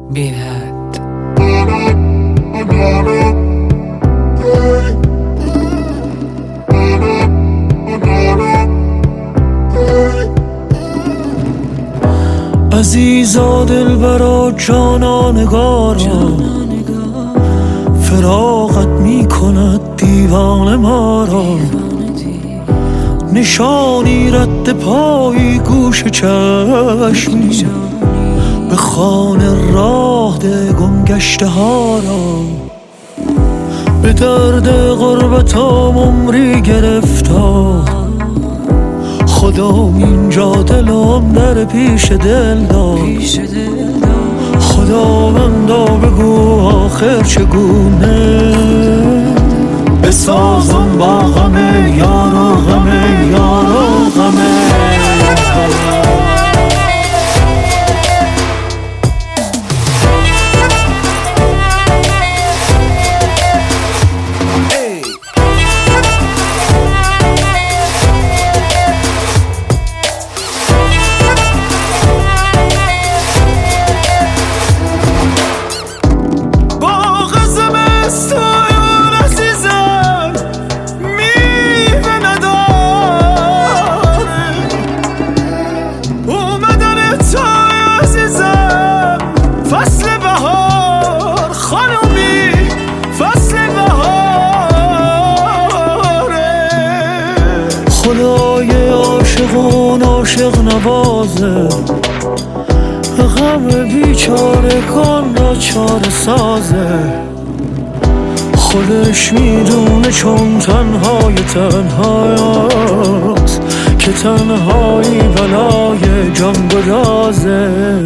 بی حد. عزیزا دلبرا جانا نگارا، فراقت می کند دیوان ما را. نشانی رد پایی گوش چشمی، به خانه راه ده گم گشته ها را. به درد غربتم عمری گرفتار، خدا اینجا دلم در پیش دل داد. خدا بندا بگو آخر چگونه بسازم با غم یار و غم یار و غم. خدای عاشقان عاشق نوازه، غم بیچاره کن را چاره سازه. خودش میدونه چون تنهای تنهاست، که تنهایی بلای جان گدازه.